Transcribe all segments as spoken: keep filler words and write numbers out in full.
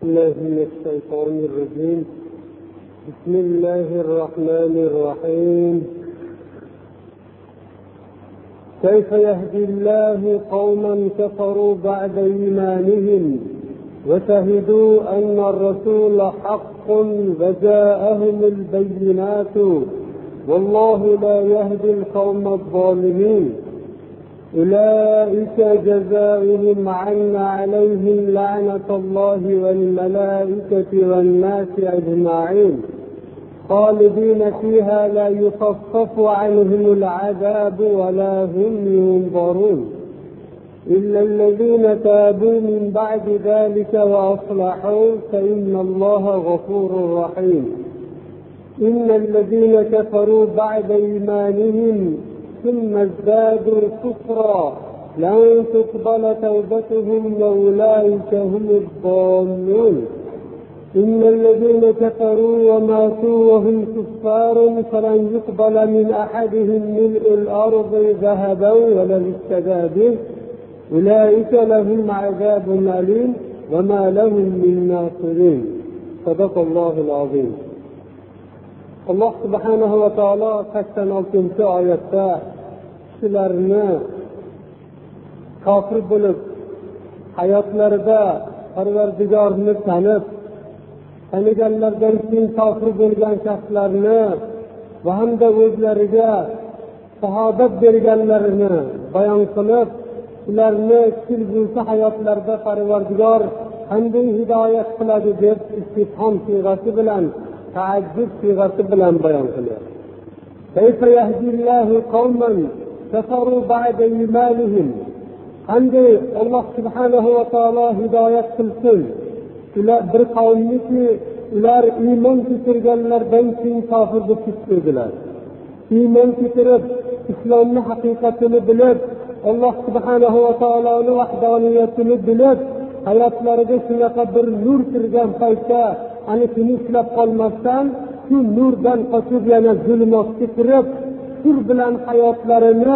الله من الشيطان الرجيم. بسم الله الرحمن الرحيم. كيف يهدي الله قوما كفروا بعد إيمانهم وشهدوا أن الرسول حق وجاءهم البينات والله لا يهدي القوم الظالمين. أولئك جزاؤهم عنا عليهم لعنة الله والملائكة والناس أجمعين خالدين فيها لا يخفف عنهم العذاب ولا هم ينظرون إلا الذين تابوا من بعد ذلك وأصلحوا فإن الله غفور رحيم. إن الذين كفروا بعد إيمانهم ثم ازدادوا كفرا لن تقبل توبتهم وأولئك هم الضالون. إن الذين كفروا وماتوا وهم كفار فلن يقبل من أحدهم ملء الأرض ذهبا ولن افتدى به أولئك لهم عذاب أليم وما لهم من ناصرين. صدق الله العظيم. Allah subhanahu va taolo sakson oltinchi oyatda kishilarni kofir bo'lib hayotlarida Parvardigorni tanib taniganlardan keyin kofir bo'lgan shaxslarni va hamda o'zlariga shahodat berganlarini bayon qilib, ularni kelgusi hayotlarida Parvardigor qanday hidoyat qiladi deb istifhom siyg'asi bilan, تعجب في غصب بيان خلال. كيف يهدي الله قوما كفروا بعد إيمانهم. عندي الله سبحانه وتعالى هداية كل إلى برقومك إلى إيمان كترجلر بنتين كافر بكترجلر. إيمان كترب إسلام حقيقة البلاد. الله سبحانه وتعالى وحدانية البلاد. hayotlarida shunaqa bir nur kirgan paytda ana shuni ushlab qolmasdan shu nurdan qochib yana zulmatga kirib sur bilan hayotlarini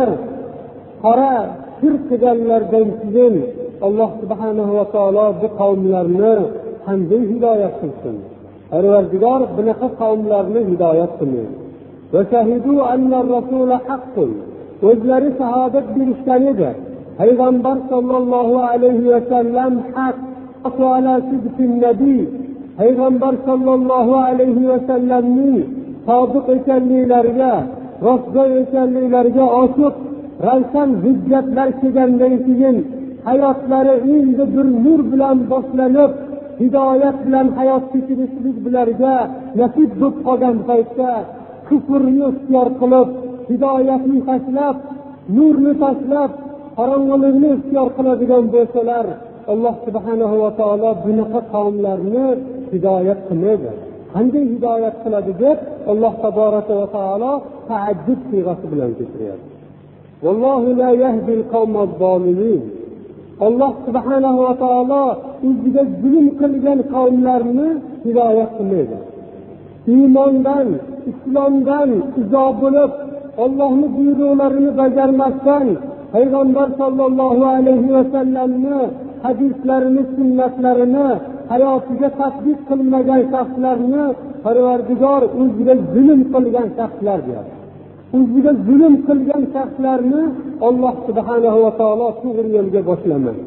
qora sir qilganlardan keyin Alloh subhanahu va taolo bu qavmlarni qanday hidoyat qilsin? Parvardigor bunaqa qavmlarni hidoyat qilmaydi. Va shahidu anna rasula haqqun. O'zlari shahodat berishgan edi. Payg'ambar sallallohu alayhi va sallam haq va ala sidqin nabiy. Payg'ambar sallallohu alayhi va sallamning sodiq ekanliklariga, rostgo'y ekanliklariga ochiq ravshan hujjatlar kelgandan keyin hayotlari endi bir nur bilan boshlanib, hidoyat bilan hayot kechirishlik bularga nasib bo'lib qolgan paytda kufrni ixtiyor qilib, hidoyatni tashlab, nurni tashlab qorong'ilikni ixtiyor qiladigan bo'lsalar, Alloh subhanahu va taolo bunaqa qavmlarni hidoyat qilmaydi. Qanday hidoyat qiladi deb Alloh taboraka va taolo taajjub siyg'asi bilan keltiryapti. Vallohu la yahdil qawmaz zolimin. Alloh subhanahu va taolo o'ziga zulm qilgan qavmlarni hidoyat qilmaydi. Iymondan, islomdan uzoq bo'lib, Allohning buyruqlarini bajarmasdan, Payg'ambar sallallohu alayhi va sallamni hadislarini, sunnatlarini hayotiga tatbiq qilmagan shaxslarni Parvardigor o'ziga zulm qilgan shaxslar deydi. O'ziga zulm qilgan shaxslarni Alloh subhanahu va taolo to'g'ri yo'lga boshlamaydi.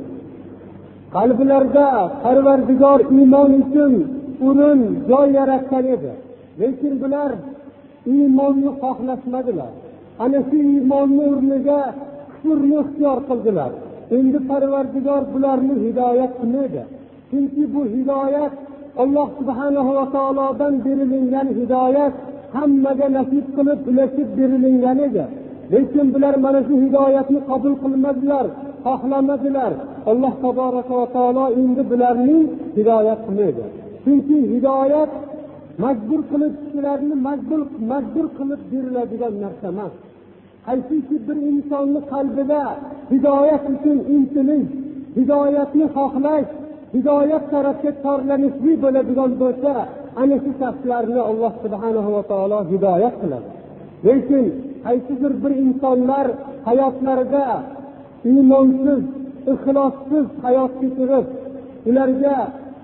Qalblarida Parvardigor iymon uchun o'rin, joy yaratgan edi. Lekin bular iymonni xohlashmadilar. Ana shu iymonni o'rniga kufrni ixtiyor qildilar. Endi Parvardigor bularni hidoyat qilmaydi. Chunki bu hidoyat Alloh subhanahu va taolodan berilgan hidoyat hammaga nasib qilib ulashib berilgan edi. Lekin bular mana shu hidoyatni qabul qilmadilar, xohlamadilar. Alloh taboraka va taolo endi bularni hidoyat qilmaydi. Chunki hidoyat majbur qilib kishilarni majbur majbur qilib beriladigan narsa emas. Qaysiki bir insonning qalbida hidoyat uchun intilish, hidoyatni xohlash, hidoyat tarafga chorlanishli bo'ladigan bo'lsa, ana shu shaxslarni Alloh subhanahu va taolo hidoyat qiladi. Lekin qaysidir bir insonlar hayotlarida iymonsiz, ixlossiz hayot kechirib, ularga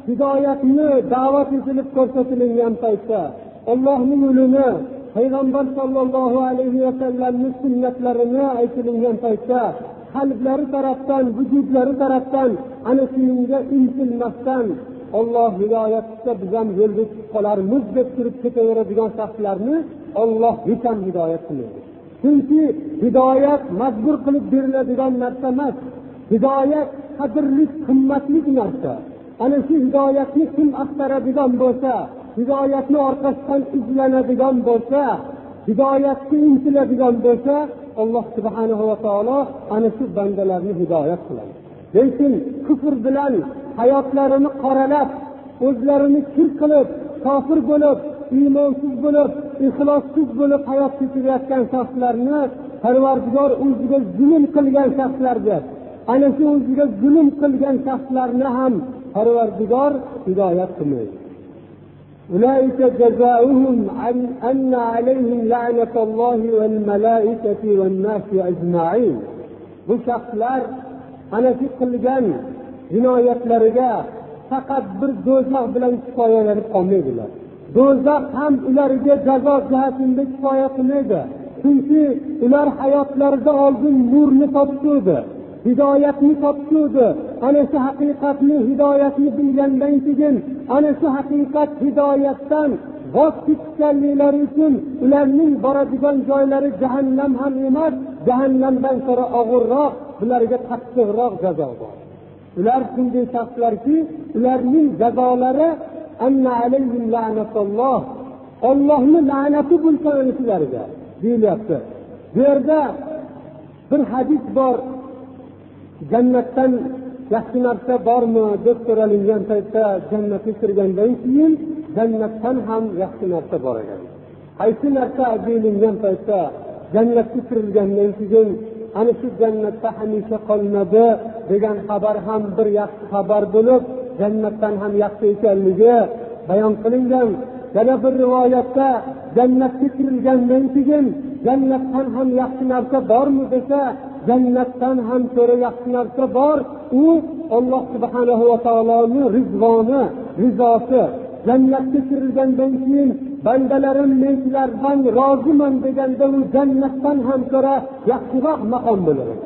hidoyatni da'vat etilib ko'rsatilgan paytda Allohning yo'lini, payg'ambar sollallohu alayhi va sallamning sunnatlarini aytilgan paytda qalblari tarafdan, vujudlari tarafdan ana shunga intilmasdan Alloh hidoyat qilsa biz ham yo'lda chiqib qolarmiz deb turib ketaveradigan shaxslarni Alloh hech ham hidoyat qilmaydi. Chunki hidoyat majbur qilib beriladigan narsa emas. Hidoyat qadrli, qimmatli narsa. Ana shu hidoyatni kim axtaradigan bo'lsa, hidoyatni orqasidan izlanadigan bo'lsa, hidoyatga intiladigan bo'lsa, Alloh subhanahu va taolo ana shu bandalarni hidoyat qiladi. Lekin kufr bilan hayotlarini qoralab, o'zlarini kir qilib, kofir bo'lib, iymonsiz bo'lib, ixlossiz bo'lib hayot kechirayotgan shaxslarni Parvardigor o'ziga zulm qilgan shaxslardir. Ana shu o'ziga zulm qilgan shaxslarni ham Parvardigor hidoyat qilmaydi. أولئك جزاؤهم أن عليهم لعنة الله والملائكة والناس أجمعين. Bu shaxslar ana shu qilgan jinoyatlariga faqat bir do'zax bilan kifoyalanib qolmaydilar. Do'zax ham ularga jazo jihatida kifoya qilmaydi. Chunki ular hayotlarida oldin nurni topdi, hidoyatni topdi. Ana shu haqiqatni, hidoyatni bilgandan keyin ana shu haqiqat hidoyatdan voz kechganliklari uchun ularning boradigan joylari jahannam ham emas, jahannamdan ko'ra og'irroq, ularga qattiqroq jazo bor. Ular shunday shaxslarki, ularning jazolari anna alayhim la'natulloh, Allohning la'nati bo'lsin ularga deyilyapti. Bu yerda bir hadis bor, jannatdan yaxshi narsa bormi deb so'ralgan paytda jannatga kirgandan keyin jannatdan ham yaxshi narsa bor ekan. Qaysi narsa deyilgan paytda jannatga kirilgandan keyin ana shu jannatda hamisha qolmadi degan xabar ham bir yaxshi xabar bo'lib, jannatdan ham yaxshi ekanligi bayon qilingan. Yana bir rivoyatda jannatga kirilgandan keyin jannatdan ham yaxshi narsa bormi desa, jannatdan ham ko'ra yaxshi narsa bor. U Alloh subhanahu va taoloning rizvoni, rizosi. Jannatga kirilgandan keyin bandalarim men sizlardan roziman deganda u jannatdan ham ko'ra yaxshiroq maqom bo'ladi.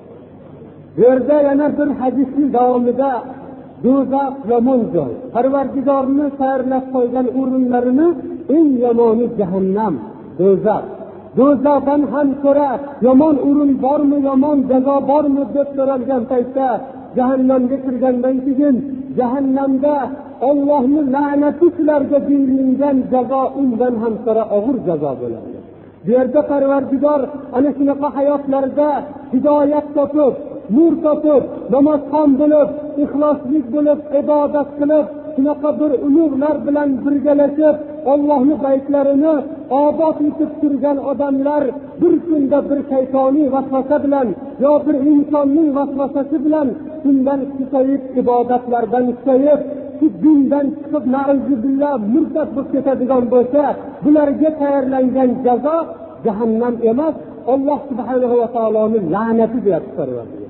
Bu yerda yana bir hadisning davomida do'zax yomon joy, Parvardigorni tayyorlab qo'ygan o'rinlarini eng yomoni jahannam, do'zax. Do'zaxdan ham ko'ra yomon o'rin bormi, yomon jazo bormi deb so'ralgan paytda jahannamga kirgandan keyin jahannamda Allohning la'nati sizlarga deyilgan jazo undan ham ko'ra og'ir jazo bo'ladi. Bu yerda Parvardigor ana shunaqa hayotlarda hidoyat topib, nur topib, namozxon bo'lib, ixloslik bo'lib, ibodat qilib, shunaqa bir ulug'lar bilan birgalashib Allohning baytlarini obod etib turgan odamlar bir kunda bir shaytoniy vasvasa bilan yo bir insonning vasvasasi bilan bundan chiqib ibodatlardan chiqib, shu dindan chiqib na'uzubillah murtad bo'lib ketadigan bo'lsa, bularga tayyorlangan jazo jahannam emas, Alloh subhanahu va taoloning la'nati deyapti Parvardigor.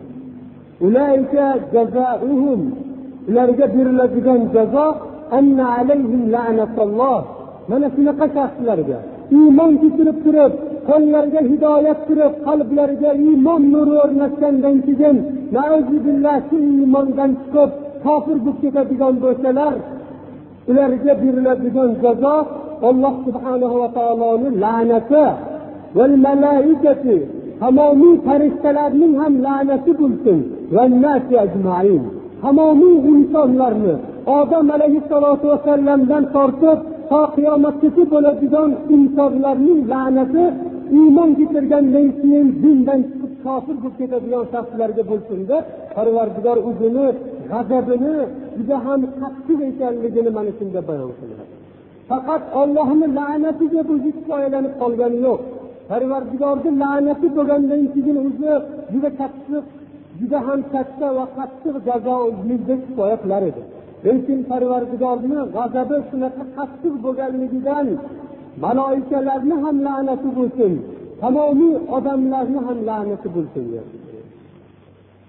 Ulayka jazaohum, ularga beriladigan jazo anna alayhim la'natulloh. Mana shunaqa shaxslarga iymon keltirib turib, qo'llariga hidoyat kirib, qalblariga iymon nuri o'rnashgandan keyin na'uzubillah shu iymondan chiqib kofir bo'lib ketadigan bo'lsalar, ularga beriladigan jazo Alloh subhanahu va taoloning la'nati val malaikati, tamomiy farishtalarning ham la'nati bo'lsin, va nasi ajmain, tamomiy insonlarni Odam alayhissalatu vasallamdan tortib to qiyomatgacha bo'ladigan insonlarning la'nati iymon keltirgandan keyin dindan chiqib kofir bo'lib ketadigan shaxslarga bo'lsin deb Parvardigor o'zini g'azabini juda ham qattiq ekanligini mana shunda bayon qiladi. Faqat Allohning la'natiga o'zi kifoyalanib qolgani yo'q. Parvardigorning la'nati bo'lgandan keyin o'zi juda qattiq, juda ham katta va qattiq jazo o'zida kifoya qilar edi. Lekin Parvardigorning g'azabi shunaqa qattiq bo'lganligidan malaikalarni ham la'nati bo'lsin, tamomiy odamlarni ham la'nati bo'lsin.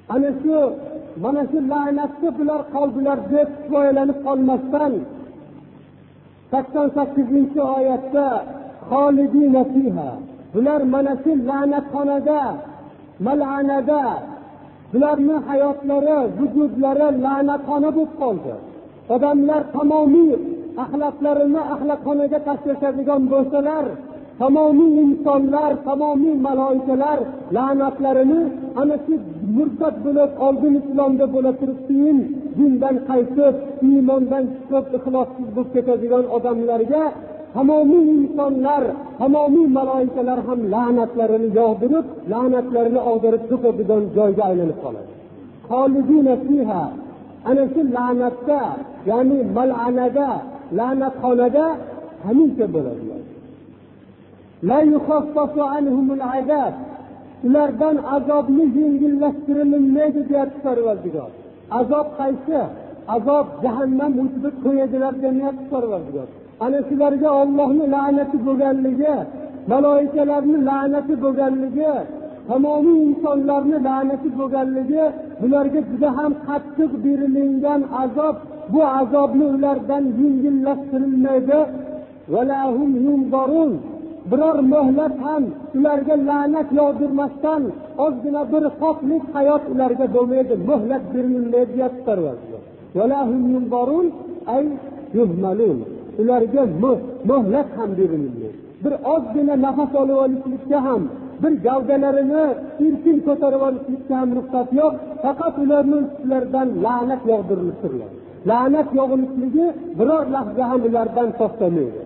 ana shu mana shu la'natga bular qoldilar deb kifoyalanib qolmasdan sakson sakkizinchi oyatda xolidina fiha, bular mana shu la'natxonada, mal'anada bularni hayotlari, vujudlari la'natxona bo'lib qoldi. Odamlar tamomiy axloqlarini axloqxonaga tashlashadigan bo'lsalar, tamomiy insonlar, tamomiy maloikalar la'natlarini ana shu murtad bo'lib, oldin islomda bo'la turib keyin dindan qaytib, iymondan chiqib, ixlossiz bo'lib ketadigan odamlarga tamomiy insonlar, tamomiy maloikalar ham la'natlarini yog'dirib, la'natlarini og'dirib to'kadigan joyga aylanib qoladi. Xolidina fiha, ana shu la'natda, ya'ni mal'anada, la'natxonada hamisha bo'ladilar. La yukhaffafu anhumul azab, ulardan azobni yengillashtirilmaydi deyapti Parvardigor. Azob qaysi? Azob jahannam o'tib qo'yadilar deyapti Parvardigor. Ana shularga Allohning la'nati bo'lganligi, maloikalarning la'nati bo'lganligi, tamomiy insonlarning la'nati bo'lganligi, bularga juda ham qattiq berilingan azob, bu azobni ulardan yengillashtirilmaydi. Valahum yunzarun, biror muhlat ham ularga la'nat yog'dirmasdan ozgina bir xoflik hayot ularga bo'lmaydi, muhlat berilmaydi deyapti Parvardigor. Valahum yunzarun ay yuhmalun, ularga muhlat ham berilmaydi. Bir ozgina nafas olib olishlikka ham, bir gavdalarini erkin ko'tarib olishlikka ham ruxsat yo'q, faqat ularning ustlaridan la'nat yog'dirilib turadi. La'nat yog'ilishligi biror lahza ham ulardan to'xtamaydi.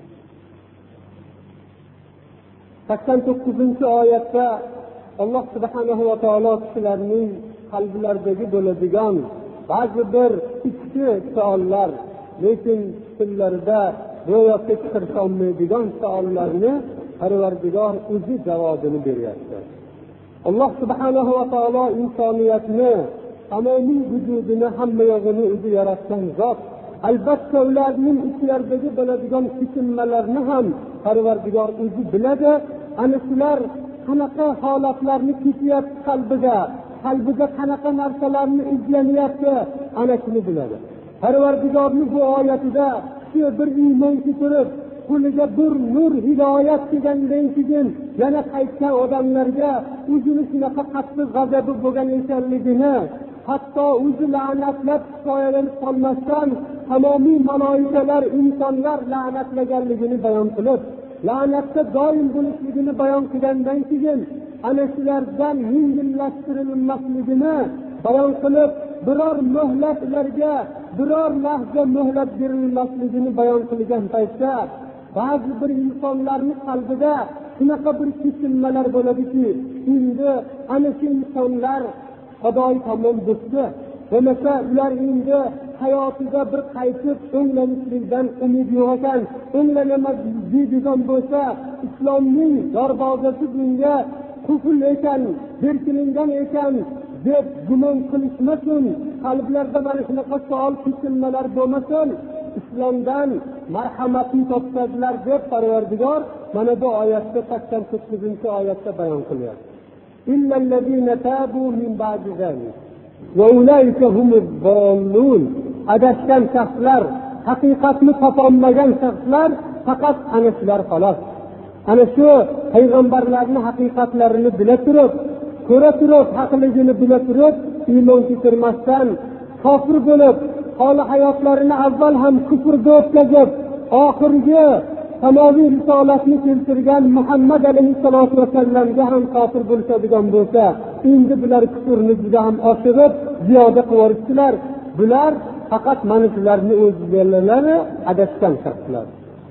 sakson to'qqizinchi oyatda Alloh subhanahu va taolo kishilarning qalblaridagi bo'ladigan ba'zi bir ichki savollar, lekin tillarida ro'yobga chiqarisha olmaydigan savollarni Parvardigor o'zi javobini beryapti. Alloh subhanahu va taolo insoniyatni, tamomiy vujudini, hamma yo'g'ini o'zi yaratgan zot. Albatta ularning ichlaridagi bo'ladigan hikmatlarni ham Parvardigor o'zi biladi. Ana shular qanaqa holatlarni kechyapti qalbida, qalbida qanaqa narsalarni izlanyapti, ana shuni biladi. Parvardigorning bu oyatida shu bir iymon keltirib, qo'liga bir nur hidoyat kelgandan keyin yana qaytgan odamlarga o'zini shunaqa qattiq g'azabi bo'lgan ekanligini, hatto o'zi la'natlab kifoyalanib qolmasdan tamomiy maloikalar, insonlar la'natlaganligini bayon qilib, la'natda doim bo'lishligini bayon qilgandan keyin ana shulardan yengillashtirilmasligini bayon qilib, biror muhlat ularga, biror lahza muhlat berilmasligini bayon qilgan paytda ba'zi bir insonlarning qalbida shunaqa bir kesilmalar bo'ladiki, endi ana shu insonlar Xudoy tomon bo'lsa, bo'lmasa ular endi hayotida bir qaytib o'nglanishlikdan umid yo'q ekan, o'nglanamas deydigan bo'lsa, islomning darbozasi bunga quful ekan, berkilingan ekan deb gumon qilishmasin, qalblarida mana shunaqa savol kesilmalar bo'lmasin, islomdan marhamatni topadilar deb Parvardigor mana bu oyatda sakson to'qqizinchi oyatda bayon qilyapti. Illallazina tabu min ba'di zalik va ulayka humuz zallun. Adashgan shaxslar, haqiqatni topolmagan shaxslar faqat ana shular xolos. Ana shu payg'ambarlarning haqiqatlarini bila turib, ko'ra turib, haqligini bila turib, iymon keltirmasdan kofir bo'lib, holi hayotlarini avval ham kufrda o'tkazib, oxirgi tamomiy risolatni keltirgan Muhammad alayhissalatu vasallamga ham kofir bo'ladigan bo'lsa, endi bular kufrni juda ham oshirib, ziyoda qilishdilar. Bular faqat mana shularni o'zlari adashgan shaxslar.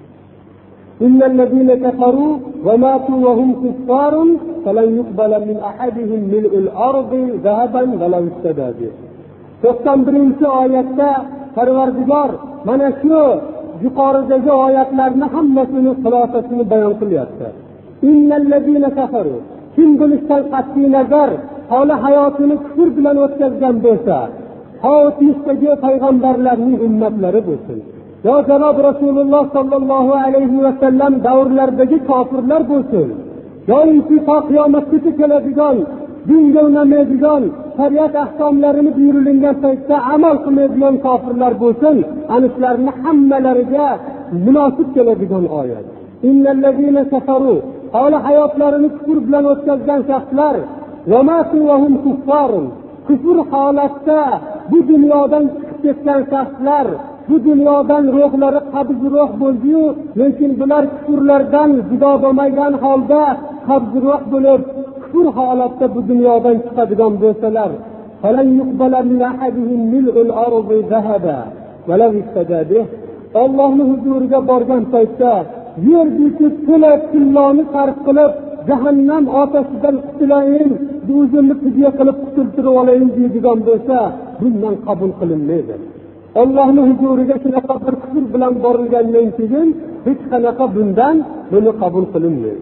Innal ladina kafaru wa matu wa hum kuffarun falan yuqbala min ahadihim mil'ul ardi zahaban wa law istada. to'qson birinchi oyatda Parvardigor mana shu yuqoridagi oyatlarni hammasini xulosasini bayon qilyapti. Innal ladina kafaru, kim bo'lishdan qat'iy nazar holi hayotini kufr bilan o'tkazgan bo'lsa, o'tmishdagi payg'ambarlarning ummatlari bo'lsin, yo janob Rasululloh sollallohu alayhi va sallam davrlaridagi kofirlar bo'lsin, yoki to qiyomatgacha keladigan dinga unamaydigan, shariat ahkomlarini buyurilgan paytda amal qilmaydigan kofirlar bo'lsin, ana shularni hammalariga munosib keladigan oyat. Innallazina kafaru, hali hayotlarini kufr bilan o'tkazgan shaxslar, va matu va hum kuffarun, kufr holatda bu dunyodan chiqib ketgan shaxslar, bu dunyodan ruhlari qabz ruh bo'ldi-yu, lekin bular kufrlardan judo bo'lmagan holda qabz ruh bo'lib kufr holatda bu dunyodan chiqadigan bo'lsalar, falan yuqbala min ahadihim mil'ul ardi zahaba va law istada bih. Allohning huzuriga borgan paytda yerdagi to'la tilloni sarf qilib jahannam otashidan qutulayin, o'zimni fidya qilib qutultirib olayin deydigan bo'lsa, bundan qabul qilinmaydi. Allohning huzuriga shunaqa bir kufr bilan borilgandan keyin hech qanaqa bundan buni qabul qilinmaydi.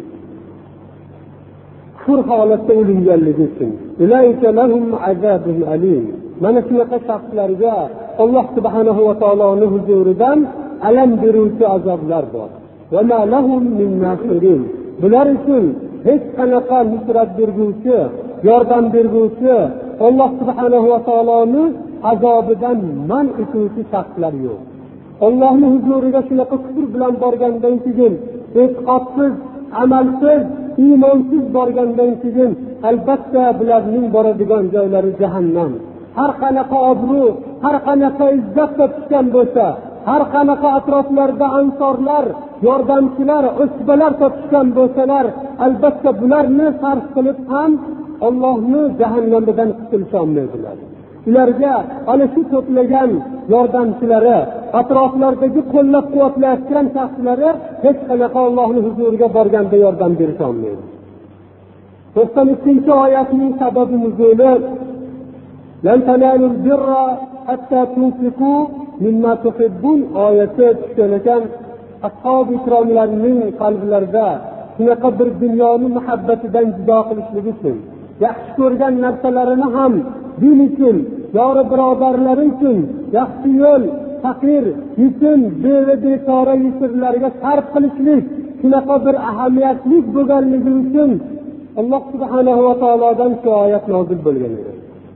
Kufr holatda o'linganligi uchun ilayka lahum azabun alim. Mana shunaqa shaxslarga Alloh subhanahu va taoloning huzuridan alam beruvchi azoblar bor. Va ma lahum min nasirin. Bular uchun hech qanaqa nusrat berguvchi, yordam berguvchi, Alloh subhanahu va taoloning azobidan man etuvchi shaxslar yo'q. Allohning huzuriga shunaqa kufr bilan borgandan keyin, e'tiqodsiz, amalsiz, iymonsiz borgandan keyin albatta bularning boradigan joylari jahannam. Har qanaqa obro', har qanaqa izzat topishgan bo'lsa, har qanaqa atroflarda ansorlar, yordamchilar, usbalar topishgan bo'lsalar, albatta bularni sarf qilib ham Allohning jahannamidan qutulisha olmaydilar. Ularga ana shu to'plagan yordamchilari, atroflardagi qo'llab-quvvatlayotgan shaxslari hech qanaqa Allohning huzuriga borganda yordam berisha olmaydi. to'qson ikkinchi oyatning sababi nuzuli lan tanalul birra hatta tunfiqu mimma tuhibbun oyati tushgan ekan. Ashob ikromlarning qalblarida shunaqa bir dunyoni muhabbatidan judo qilishlik uchun, yaxshi ko'rgan narsalarini ham din uchun, yori birodarlari uchun, yaxshi yo'l, faqir, yetim, beva, bekora yesirlarga sarf qilishlik shunaqa bir ahamiyatli bo'lganligi uchun Alloh subhanahu va taolodan shu oyat nozil bo'lgan edi.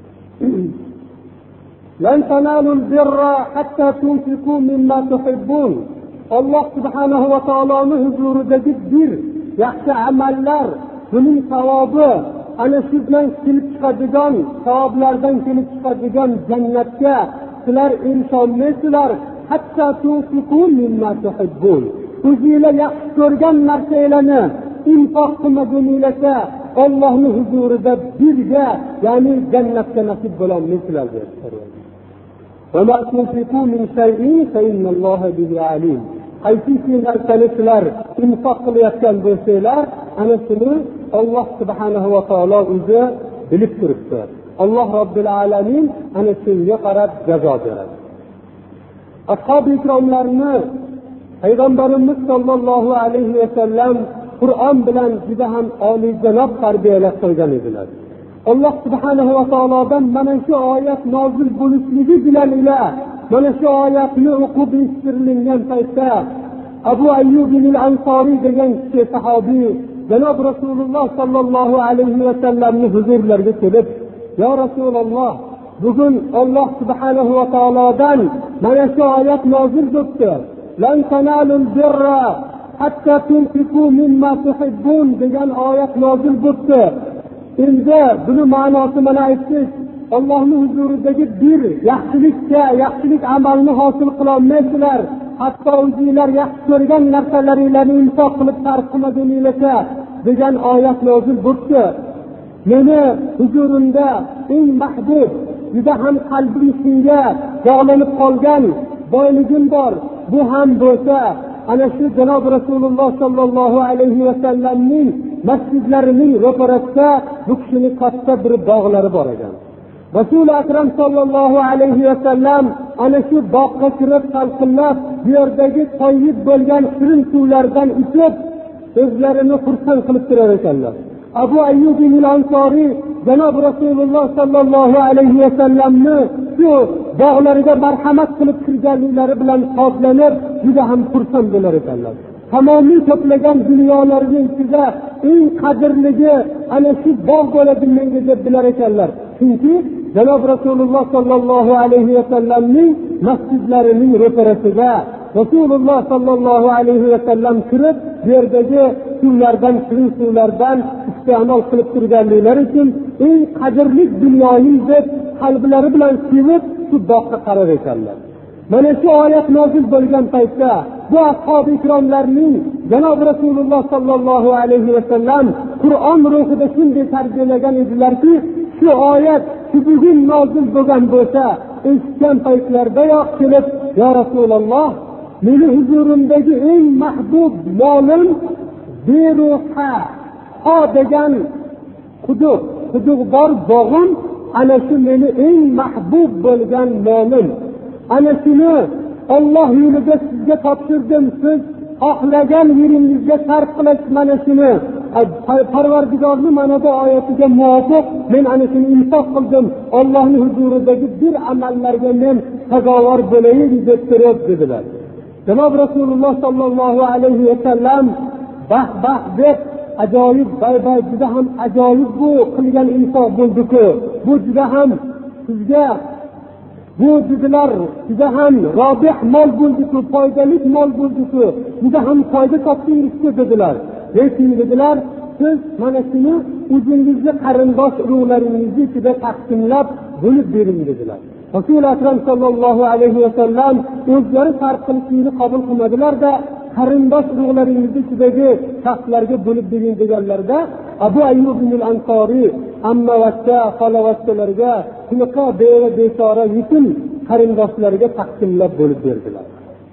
Lan tanalul birra hatta tunfiqu mimma tuhibbun. Alloh subhanahu va taoloning huzuridagi bir yaxshi amallar, buning savobi ana shu bilan kelib chiqadigan savoblardan kelib chiqadigan jannatga sizlar erisholmaysizlar. Hatta tunfiqu mimma tuhibbun. O'zingizlar yaxshi ko'rgan narsalarni infoq qilmaguningizcha Allohning huzurida birga, ya'ni jannatga nasib bo'lolmaysizlar deyapti. Va ma tunfiqu min shay'in fa innalloha bihi alim. Qaysi narsani sizlar infoq qilayotgan bo'lsanglar, ana shuni Alloh subhanahu va taolo o'zi bilib turibdi. Alloh robbil alamin ana shunga qarab jazo beradi. Ashob ikromlarni payg'ambarimiz sollallohu alayhi va sallam Qur'on bilan juda ham oliyjanob tarbiyalab qo'ygan edilar. Alloh subhanahu va taolodan mana shu oyat nozil bo'lishligi bilan ila mana shu oyatni o'qib eshitirilgan paytda Abu Ayyub al-Ansoriy degan kishi sahobiy janob Rasululloh sollallohu alayhi va sallamning huzurlariga kelib, "Ya Rasululloh, bugun Alloh subhanahu va taolodan mana shu oyat nozil bo'ldi. Lan tanalul birra hatta tunfiqu mimma tuhibbun degan oyat nozil bo'ldi. Endi buni ma'nosi mana aytdik. Allohning huzuridagi bir yaxshilikka, yaxshilik amalni hosil qila olmaysizlar. Hatto o'zingizlar yaxshi ko'rgan narsalaringizni infoq qilib sarf qilmaguningizcha degan oyat nozil bo'ldi. Meni huzurimda eng mahbub, juda ham qalbim shunga bog'lanib qolgan boyligim bor. Bu ham bo'lsa ana shu janob Rasululloh sollallohu alayhi va sallamning masjidlarining ro'parasida bu kishining katta bir bog'lari bor ekan. Rasul akram sollallohu alayhi va sallam ana shu bog'ga kirib salqinlab, bu yerdagi toyib bo'lgan shirin suvlardan ichib, o'zlarini xursand qilib turar ekanlar. Abu Ayyub al-Ansoriy janob Rasululloh sollallohu alayhi va sallamni shu bog'lariga marhamat qilib kirganliklari bilan xoslanib, juda ham xursand bo'lar ekanlar. tamomiy to'plagan dunyolarning ichida eng qadrligi ana shu bog' bo'ladi menga deb bilar ekanlar. Chunki janob Rasululloh sollallohu alayhi vasallamning masjidlarining ro'parasida Rasululloh sollallohu alayhi vasallam kirib, bu yerdagi suvlardan, shirin suvlardan iste'mol qilib turganliklari uchun eng qadrli dunyoning deb qalblari bilan sevib shu bog'ga qarar ekanlar. Mana shu oyat nozil bo'lgan paytda bu ashabi ikromlarning janob Rasululloh sollallohu alayhi vasallam Qur'on ruhida shunday tarbiyalagan edilarki, shu oyat shu bugun nozil bo'lgan bo'lsa, eshitgan paytlardayoq kelib, "Ya Rasululloh, meni huzurimdagi eng mahbub molim beruha ho degan quduq, quduq bor bog'im, ana shu meni eng mahbub bo'lgan molim. Ana shuni Alloh yo'lida sizga topshirdim. Siz xohlagan yeringizga sarf qilish mana shuni. Parvardigorning mana bu oyatiga muvofiq men ana shuni infoq qildim. Allohning huzuridagi bir amallarga men sazovor bo'layin deb turib dedilar. Janob Rasululloh sollallohu alayhi vasallam bah bah deb ajoyib bay-bay juda ham ajoyib bu qilgan infoq bo'ldi-ku. Bu juda ham sizga bu dedilar, juda ham robih mol bo'ldi-ku, foydali mol bo'ldi-ku, juda ham foyda topdingiz-ku dedilar. Lekin dedilar, siz mana shuni o'zingizning qarindosh urug'laringizni ichida taqsimlab bo'lib bering dedilar. Rasul akram sollallohu alayhi vasallam o'zlari sarf qilishni qabul qilmadilar-da, qarindosh urug'laringizni ichidagi shaxslarga bo'lib bering deganlarda, Abu Ayyub al-Ansori amma vaqtda xolavachchalarga shunaqa beva bechora yetim qarindoshlariga taqsimlab bo'lib berdilar.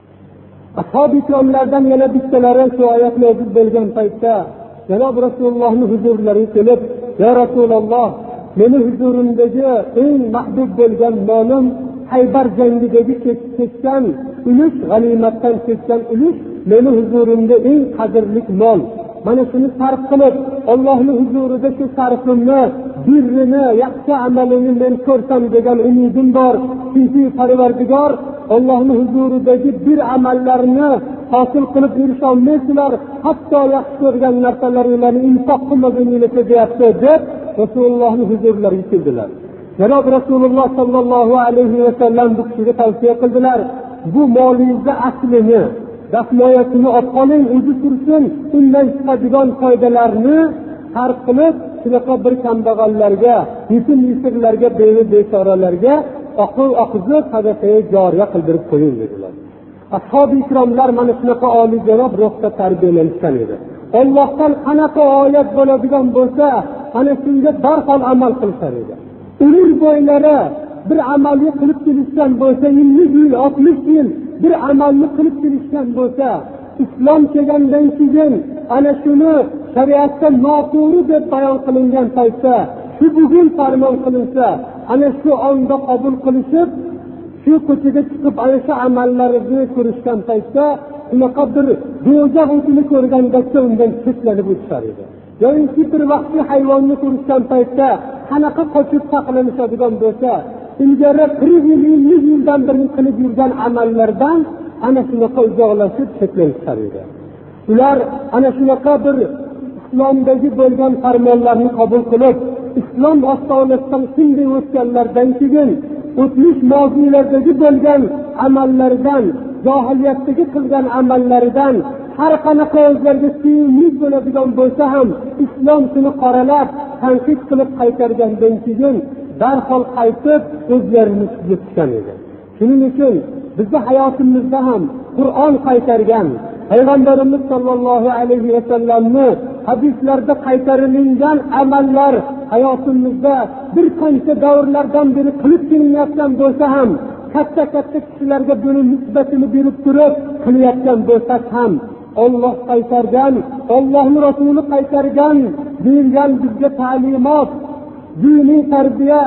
Ashab ikromlardan yana bittalari shu oyat nozil bo'lgan paytda janob Rasulullohning huzurlariga kelib, "Ya Rasululloh, meni huzurimdagi eng mahbub bo'lgan molim Haybar jangidagi ketgan ulush, g'animatdan ketgan ulush meni huzurimda eng qadrli mol. Mana shuni sarf qilib, Allohning huzurida shu sarfimni, birrini, yaxshi amalini men ko'rsam degan umidim bor. Chunki Parvardigor Allohning huzuridagi bir amallarni hosil qilib erisholmaysizlar, hatto yaxshi ko'rgan narsalaringizni infoq qilmaguningizga deyapti" deb Rasulullohning huzurlariga keldilar. Janob Rasululloh sollallohu alayhi vasallam bu kishiga tavsiya qildilar, "Bu molingizni aslini, dafmoyasini olib qoling, o'zi tursin, undan chiqadigan foydalarni sarf qilib, shunaqa bir kambag'allarga, yetim yesirlarga, beva bechoralarga oqib oqizib sadaqaga joriya qildirib qo'ying" dedilar. Ashab ikromlar mana shunaqa oliyjanob ruhda tarbiyalanishgan edi. Allohdan qanaqa oyat bo'ladigan bo'lsa, ana shunga darhol amal qilishar edi. Umr bo'ylari bir amalni qilib kelishgan bo'lsa, ellik yil, oltmish yil bir amalni qilib kelishgan bo'lsa, islom kelgandan keyin ana shuni shariatda noto'g'ri deb bayon qilingan paytda, shu bugun farmon qilinsa, ana shu onda qabul qilishib, shu ko'chaga chiqib ana shu amallarni ko'rishgan paytda, unaqa bir do'zax o'tini ko'rgandakcha undan chetlanib o'tishar edi. Yo'inki bir vaqtli hayvonni ko'rishgan paytda qanaqa qochib saqlanishadigan bo'lsa, ilgari qirq yil, ellik yildan beri qilib yurgan amallardan ana shunaqa uzoqlashib chetlanishar edi. Ular ana shunaqa bir islomdagi bo'lgan farmonlarni qabul qilib, islom ostonasidan shunday o'tganlardan keyin o'tmish mavzulardagi bo'lgan amallardan, johiliyatdagi qilgan amallaridan har qanaqa o'zlariga suyumli bo'ladigan bo'lsa ham islom shuni qoralab, tanqid qilib qaytargandan keyin darhol qaytib o'zlarini tushgan edi. Shuning uchun bizning hayotimizda ham Qur'on qaytargan, Payg'ambarimiz sollallohu alayhi vasallamni hadislarda qaytarilgan amallar hayotimizda bir qancha davrlardan beri qilib kelinayotgan bo'lsa ham, katta katta kishilarga buni nisbatini berib turib qilayotgan bo'lsak ham, Alloh qaytargan, Allohning Rasuli qaytargan, bergan bizga ta'limot, diniy tarbiya,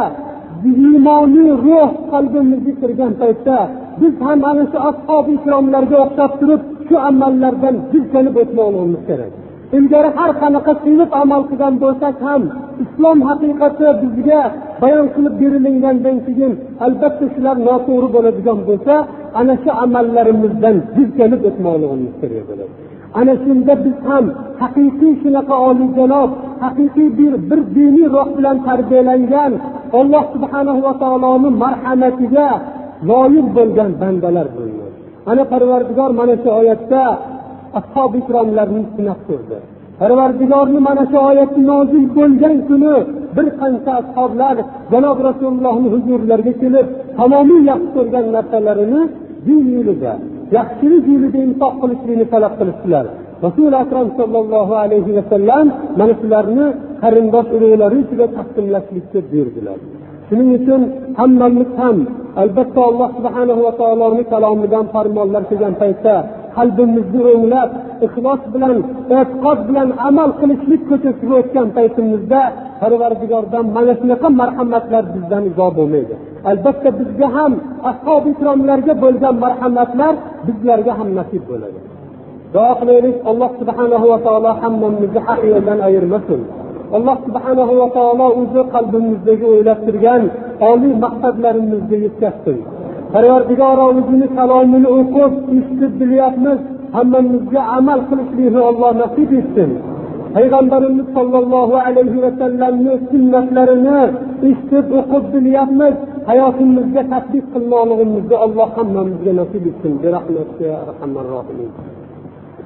iymoniy ruh qalbimizga kirgan paytda biz ham ana shu ashab ikromlarga o'xshab turib shu amallardan jirkanib o'tmoqligimiz kerak. Ilgari har qanaqa sevib amal qilgan bo'lsak ham, islom haqiqati bizga bayon qilib berilgandan keyin albatta shular noto'g'ri bo'ladigan bo'lsa, ana shu amallarimizdan jirkanib o'tmoqligimiz kerak bo'ladi. Ana shunda biz ham haqiqiy shunaqa oliyjanob, haqiqiy bir bir diniy ruh bilan tarbiyalangan, Alloh subhanahu va taoloning marhamatiga loyiq bo'lgan bandalar bo'lamiz. Ana Parvardigor mana shu oyatda ashabi ikromlarni sinab ko'rdi. Parvardigorning mana shu oyati nozil bo'lgan kuni bir qancha ashoblar janob Rasulullohning huzurlariga kelib, tamomiy yaxshi ko'rgan narsalarini din yo'lida, yaxshilik yo'lida infoq qilishni talab qilishdilar. Rasul akram sallallohu alayhi va sallam mana shularni qarindosh urug'lari ichiga taqsimlashlikka buyurdilar. Shuning uchun hammamiz ham albatta Alloh subhanahu va taoloning kalomidan farmonlar kelgan paytda qalbimizni o'nglab, ixlos bilan, e'tiqod bilan amal qilishlik ko'chasiga o'tgan paytimizda Parvardigordan mana shunaqa marhamatlar bizdan izo bo'lmaydi. Albatta bizga ham ashabi ikromlarga bo'lgan marhamatlar bizlarga ham nasib bo'ladi. Duo qilaylik, Alloh subhanahu va taolo hammamizni haq yo'ldan ayirmasin. Alloh subhanahu va taolo o'zi qalbimizdagi o'ylab turgan oliy maqsadlarimizga yetkazsin. Parvardigor o'zining kalomini o'qib, eshitib bilyapmiz, hammamizga amal qilishlikni Alloh nasib etsin. Payg'ambarimiz sollallohu alayhi va sallamning sunnatlarini eshitib o'qib bilyapmiz, hayotimizga tatbiq qilmoqligimizni Alloh hammamizga nasib etsin. Bi rahmatihi ya arhamar rohimin.